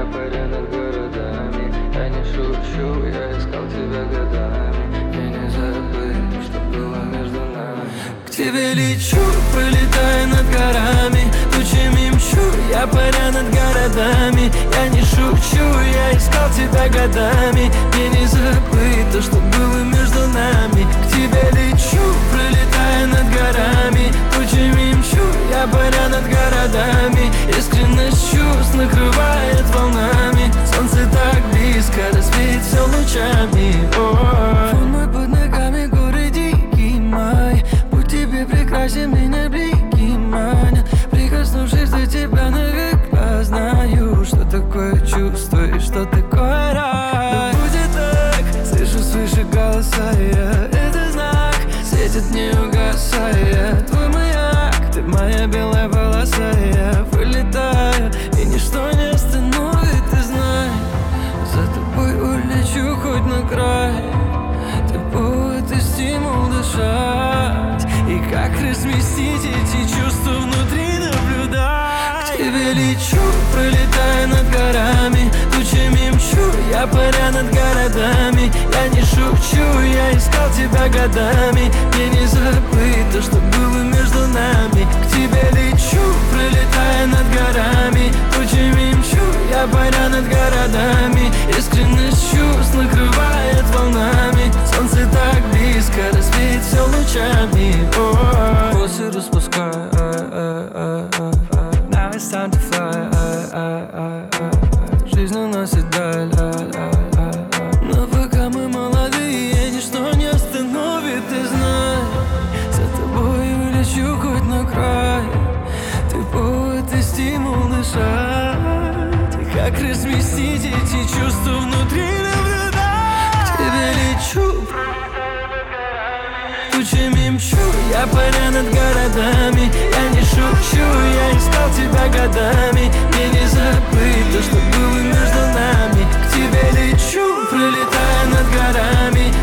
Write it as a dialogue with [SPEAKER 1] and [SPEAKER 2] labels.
[SPEAKER 1] паря над городами. Я не шучу, я искал тебя годами. Я не забыл, что было между нами.
[SPEAKER 2] К тебе лечу, пролетая над горами. Тучами мчу, я паря над городами. Я не шучу, я искал тебя годами. Мне не забыть то, что было между нами. К тебе лечу, пролетая над горами. Тучами мчу, я паря над городами. Искренность чувств накрывает волнами. Солнце так близко, разбить все лучами. Фон мой под ногами, горы дикий май. Путь тебе прекрасен, меня блики манят. Прикоснувшись до тебя навек, познаю, что такое чувство и что такое рай. Но будет так, слышу свыше голоса я. Это знак, светит не угасая. Твой маяк, ты моя белая полоса. Я вылетаю, и ничто не остановит, ты знай. За тобой улечу хоть на край. Ты повод и стимул дышать. И как разместить эти чувства внутри наблюдать. К тебе лечу, пролетая над горами. Тучами мчу, я паря над городами. Я не шучу, я искал тебя годами. Мне не забыть то, что было между нами. К тебе лечу, пролетая над горами. Тучами мчу, я паря над городами. Искренность чувств накрывает волнами. Солнце так близко, разбить все лучами. Волосы распускаю, now it's time to fly. Жизнь уносит даль. Но пока мы молодые, ничто не остановит, ты знай. За тобой улечу хоть на край. Ты повод и стимул дышать. И как разместить эти чувства внутри наблюдать. К тебе лечу, тучами мчу, я паря над городами. Я не шучу, я искал тебя годами. Мне не забыть то, что было между нами. К тебе лечу, пролетая над горами.